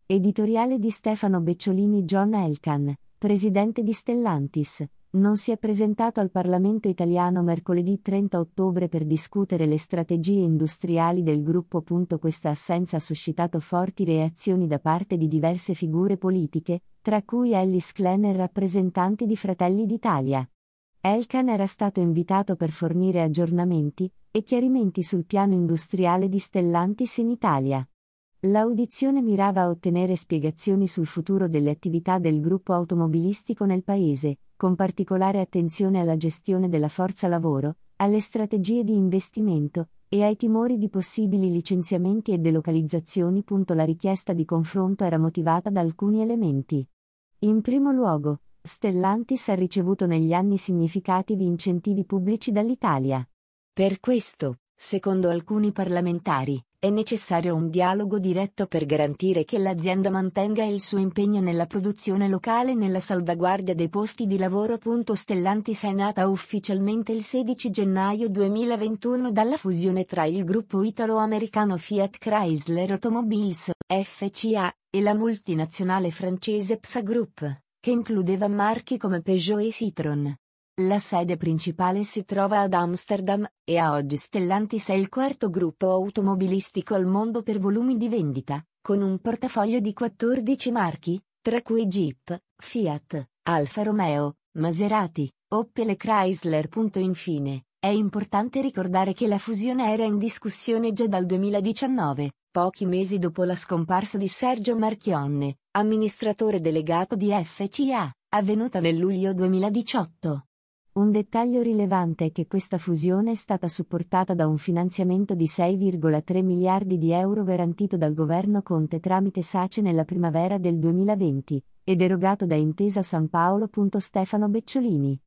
Editoriale di Stefano Becciolini. John Elkann, presidente di Stellantis, non si è presentato al Parlamento italiano mercoledì 30 ottobre per discutere le strategie industriali del gruppo. Questa assenza ha suscitato forti reazioni da parte di diverse figure politiche, tra cui Ellis Clen e rappresentanti di Fratelli d'Italia. Elkann era stato invitato per fornire aggiornamenti e chiarimenti sul piano industriale di Stellantis in Italia. L'audizione mirava a ottenere spiegazioni sul futuro delle attività del gruppo automobilistico nel Paese, con particolare attenzione alla gestione della forza lavoro, alle strategie di investimento e ai timori di possibili licenziamenti e delocalizzazioni. La richiesta di confronto era motivata da alcuni elementi. In primo luogo, Stellantis ha ricevuto negli anni significativi incentivi pubblici dall'Italia. Per questo, secondo alcuni parlamentari, è necessario un dialogo diretto per garantire che l'azienda mantenga il suo impegno nella produzione locale e nella salvaguardia dei posti di lavoro. Stellantis è nata ufficialmente il 16 gennaio 2021 dalla fusione tra il gruppo italo-americano Fiat Chrysler Automobiles, FCA, e la multinazionale francese PSA Group, che includeva marchi come Peugeot e Citroën. La sede principale si trova ad Amsterdam, e a oggi Stellantis è il quarto gruppo automobilistico al mondo per volumi di vendita, con un portafoglio di 14 marchi, tra cui Jeep, Fiat, Alfa Romeo, Maserati, Opel e Chrysler. Infine, è importante ricordare che la fusione era in discussione già dal 2019, pochi mesi dopo la scomparsa di Sergio Marchionne, amministratore delegato di FCA, avvenuta nel luglio 2018. Un dettaglio rilevante è che questa fusione è stata supportata da un finanziamento di 6,3 miliardi di euro garantito dal governo Conte tramite SACE nella primavera del 2020, ed erogato da Intesa San Paolo. Stefano Becciolini.